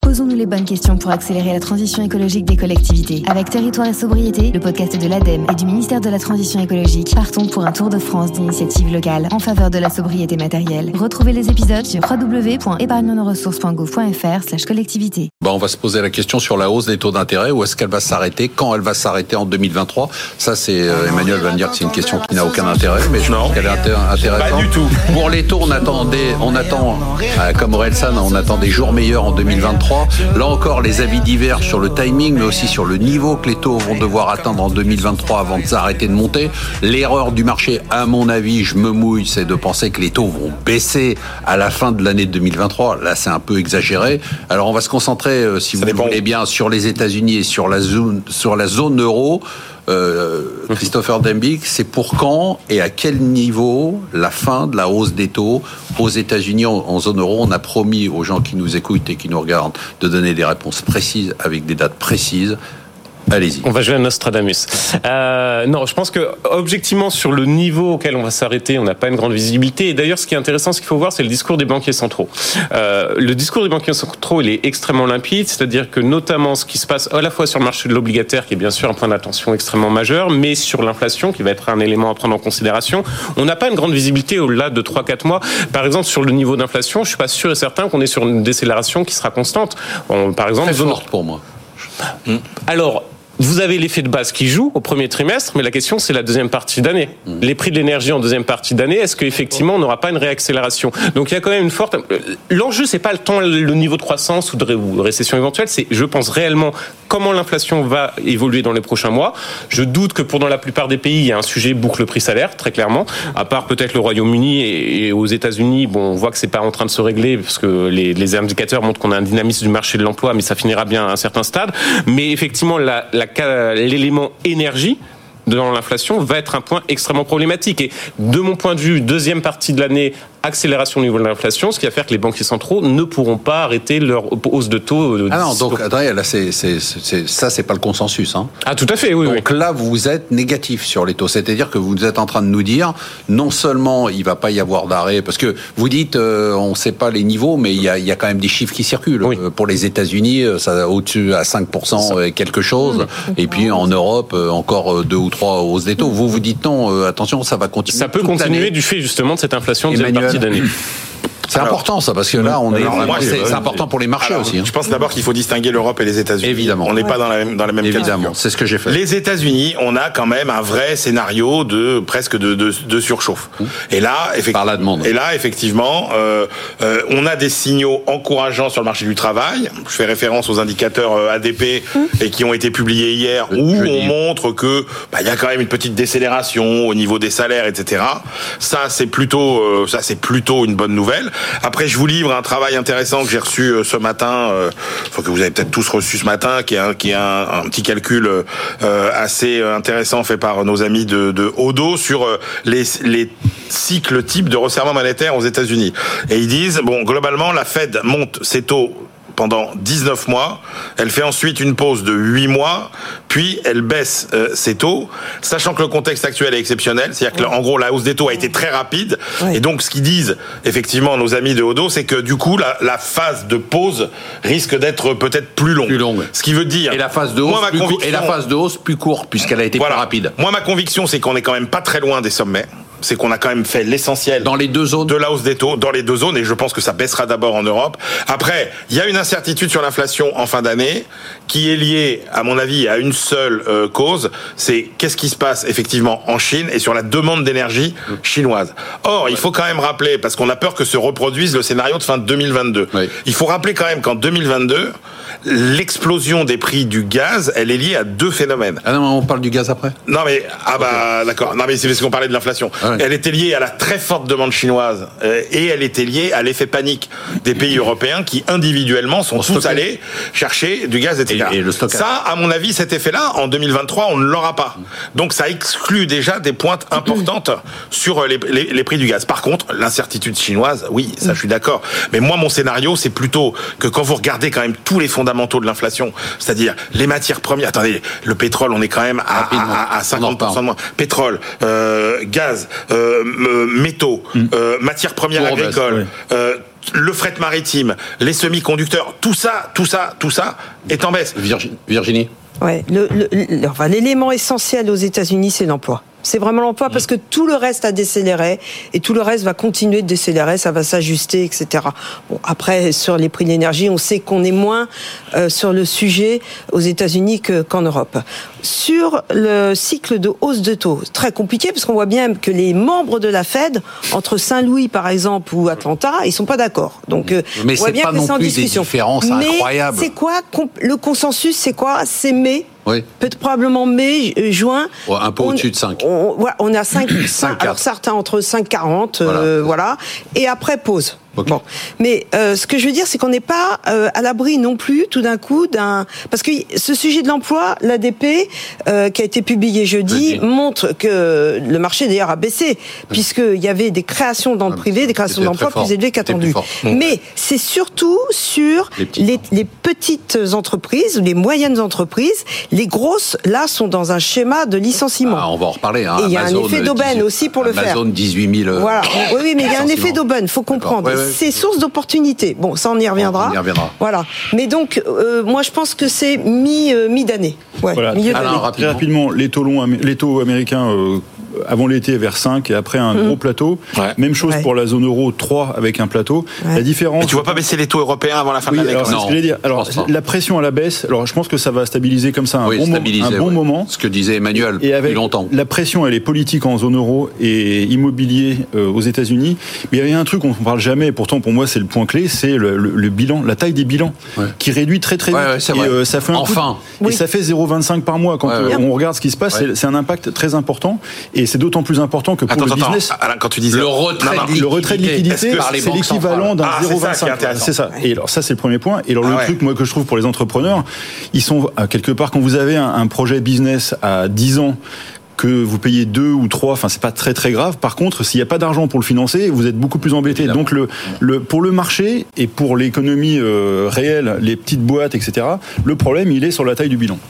Posons-nous les bonnes questions pour accélérer la transition écologique des collectivités. Avec Territoire et Sobriété, le podcast de l'ADEME et du ministère de la Transition écologique, partons pour un tour de France d'initiatives locales en faveur de la sobriété matérielle. Retrouvez les épisodes sur www.épargnenoressources.gouv.fr/collectivité. On va se poser la question sur la hausse des taux d'intérêt. Où est-ce qu'elle va s'arrêter? Quand elle va s'arrêter en 2023? Ça, c'est Emmanuel va me dire que c'est une question qui n'a aucun intérêt, mais je pense qu'elle est intéressante. Pas du tout. Pour les taux, on attend, comme Orelsan, on attend des jours meilleurs en 2023. Là encore, les avis divers sur le timing, mais aussi sur le niveau que les taux vont devoir atteindre en 2023 avant de s'arrêter de monter. L'erreur du marché, à mon avis, je me mouille, c'est de penser que les taux vont baisser à la fin de l'année 2023. Là, c'est un peu exagéré. Alors, on va se concentrer, si vous voulez bien, sur les États-Unis et sur la zone euro. Christopher Dembicq, c'est pour quand et à quel niveau la fin de la hausse des taux aux États-Unis en zone euro? On a promis aux gens qui nous écoutent et qui nous regardent de donner des réponses précises avec des dates précises. Allez-y. On va jouer à Nostradamus. Non, je pense que objectivement sur le niveau auquel on va s'arrêter, on n'a pas une grande visibilité. Et d'ailleurs, ce qui est intéressant, ce qu'il faut voir, c'est le discours des banquiers centraux. Le discours des banquiers centraux, il est extrêmement limpide, c'est-à-dire que notamment ce qui se passe à la fois sur le marché de l'obligataire, qui est bien sûr un point d'attention extrêmement majeur, mais sur l'inflation, qui va être un élément à prendre en considération. On n'a pas une grande visibilité au-delà de 3-4 mois. Par exemple, sur le niveau d'inflation, je suis pas sûr et certain qu'on est sur une décélération qui sera constante. Par exemple, très forte pour moi. Alors, vous avez l'effet de base qui joue au premier trimestre, mais la question, c'est la deuxième partie d'année. Les prix de l'énergie en deuxième partie d'année, est-ce qu'effectivement, on n'aura pas une réaccélération? Donc, il y a quand même une forte... L'enjeu, c'est pas le niveau de croissance ou de récession éventuelle, c'est, je pense, réellement comment l'inflation va évoluer dans les prochains mois. Je doute que pour dans la plupart des pays, il y a un sujet boucle prix-salaire, très clairement. À part peut-être le Royaume-Uni et aux États-Unis, on voit que c'est pas en train de se régler, parce que les indicateurs montrent qu'on a un dynamisme du marché de l'emploi, mais ça finira bien à un certain stade. Mais effectivement, l'élément énergie dans l'inflation va être un point extrêmement problématique. Et de mon point de vue, deuxième partie de l'année, accélération au niveau de l'inflation, ce qui va faire que les banquiers centraux ne pourront pas arrêter leur hausse de taux. Donc Adrien, là, c'est pas le consensus. Hein. Ah, tout à fait, oui. Donc là, vous êtes négatif sur les taux. C'est-à-dire que vous êtes en train de nous dire, non seulement il va pas y avoir d'arrêt, parce que vous dites, on sait pas les niveaux, mais il y a quand même des chiffres qui circulent. Oui. Pour les États-Unis, ça au-dessus à 5% et quelque chose. Et puis en Europe, encore 2 ou 3 hausses des taux. Vous dites non, attention, ça va continuer. Ça peut continuer du fait justement de cette inflation de deuxième partie d'année. C'est important ça, parce que là, c'est important pour les marchés aussi. Je pense d'abord qu'il faut distinguer l'Europe et les États-Unis. Évidemment. On n'est pas dans la même Évidemment, c'est ce que j'ai fait. Les États-Unis, on a quand même un vrai scénario de surchauffe. Et là, par la demande. Et là, effectivement, on a des signaux encourageants sur le marché du travail. Je fais référence aux indicateurs ADP et qui ont été publiés hier, où on montre que il y a quand même une petite décélération au niveau des salaires, etc. Ça, c'est plutôt une bonne nouvelle. Après, je vous livre un travail intéressant que j'ai reçu ce matin, que vous avez peut-être tous reçu ce matin, qui est un petit calcul assez intéressant fait par nos amis de Odo sur les cycles types de resserrement monétaire aux États-Unis. Et ils disent, globalement, la Fed monte ses taux pendant 19 mois, elle fait ensuite une pause de 8 mois, puis elle baisse ses taux, sachant que le contexte actuel est exceptionnel, c'est-à-dire que en gros la hausse des taux a été très rapide, et donc ce qu'ils disent effectivement nos amis de Odo, c'est que du coup la phase de pause risque d'être peut-être plus longue. Ce qui veut dire... Et la phase de hausse, plus courte, puisqu'elle a été plus rapide. Moi ma conviction, c'est qu'on est quand même pas très loin des sommets. C'est qu'on a quand même fait l'essentiel dans les deux zones de la hausse des taux, dans les deux zones, et je pense que ça baissera d'abord en Europe. Après, il y a une incertitude sur l'inflation en fin d'année qui est liée, à mon avis, à une seule cause, c'est qu'est-ce qui se passe effectivement en Chine et sur la demande d'énergie chinoise. Or, il faut quand même rappeler, parce qu'on a peur que se reproduise le scénario de fin 2022. Oui. Il faut rappeler quand même qu'en 2022, l'explosion des prix du gaz, elle est liée à deux phénomènes. Ah non, on parle du gaz après ? Non mais, d'accord. Non mais c'est parce qu'on parlait de l'inflation. Ah ouais. Elle était liée à la très forte demande chinoise et elle était liée à l'effet panique des pays européens qui individuellement sont tous allés chercher du gaz, etc. Et le stockage. Ça, à mon avis, cet effet-là, en 2023, on ne l'aura pas. Donc ça exclut déjà des pointes importantes sur les prix du gaz. Par contre, l'incertitude chinoise, oui, ça je suis d'accord. Mais moi, mon scénario, c'est plutôt que quand vous regardez quand même tous les fondamentaux de l'inflation, c'est-à-dire les matières premières, attendez, le pétrole, on est quand même à 50% de moins. Pétrole, gaz, métaux, matières premières agricoles, le fret maritime, les semi-conducteurs, tout ça est en baisse. Virginie. Ouais, l'élément essentiel aux États-Unis, c'est l'emploi. C'est vraiment l'emploi parce que tout le reste a décéléré et tout le reste va continuer de décélérer, ça va s'ajuster, etc. Bon, après, sur les prix de l'énergie, on sait qu'on est moins sur le sujet aux États-Unis qu'en Europe. Sur le cycle de hausse de taux, très compliqué parce qu'on voit bien que les membres de la Fed, entre Saint-Louis par exemple ou Atlanta, ils sont pas d'accord. Donc, mais on voit c'est bien pas que non c'est en plus discussion. des différences incroyables. Mais c'est quoi le consensus? C'est quoi? C'est mai. Oui. Peut-être probablement mai, juin. Ouais, un peu au-dessus de 5. On est à 5, alors certains entre 5,40, voilà. Et après, pause. Okay. Bon. Mais ce que je veux dire, c'est qu'on n'est pas à l'abri non plus, tout d'un coup, parce que ce sujet de l'emploi, l'ADP, qui a été publié jeudi, montre que le marché d'ailleurs a baissé, puisqu'il y avait des créations dans le privé, des créations d'emplois plus élevées qu'attendues. Mais c'est surtout sur les petites entreprises, les moyennes entreprises. Les grosses, là, sont dans un schéma de licenciement. On va en reparler. Et il y a un effet d'aubaine aussi pour le faire. Amazon, 18 000. Voilà. Oui, mais il y a un effet d'aubaine, faut comprendre. C'est source d'opportunités. Bon, ça, on y reviendra. Voilà. Mais donc, moi, je pense que c'est mi-d'année. Ouais, voilà. Milieu d'année. Très rapidement, les taux américains avant l'été vers 5 et après un gros plateau. Ouais. Même chose pour la zone euro, 3 avec un plateau. Ouais. La différence. Mais tu vois pas baisser les taux européens avant la fin de l'année? Alors, c'est ce que je voulais dire. Alors, la pression à la baisse, alors je pense que ça va stabiliser comme ça un bon moment. Ce que disait Emmanuel depuis longtemps. La pression, elle est politique en zone euro et immobilier aux États-Unis. Mais il y a un truc qu'on ne parle jamais, et pourtant pour moi c'est le point clé, c'est le bilan, la taille des bilans, qui réduit très très vite. Et ça fait et ça fait 0,25 par mois. Quand on regarde ce qui se passe, c'est un impact très important. Et c'est d'autant plus important que pour le business. Alain, quand tu disais le retrait de liquidité, c'est l'équivalent d'un 0,25. C'est ça. Et alors ça, c'est le premier point. Et alors le truc, moi, que je trouve pour les entrepreneurs, ils sont quelque part, quand vous avez un projet business à 10 ans, que vous payez 2 ou 3, enfin c'est pas très très grave. Par contre, s'il n'y a pas d'argent pour le financer, vous êtes beaucoup plus embêté. Évidemment. Donc pour le marché et pour l'économie réelle, les petites boîtes, etc., le problème il est sur la taille du bilan.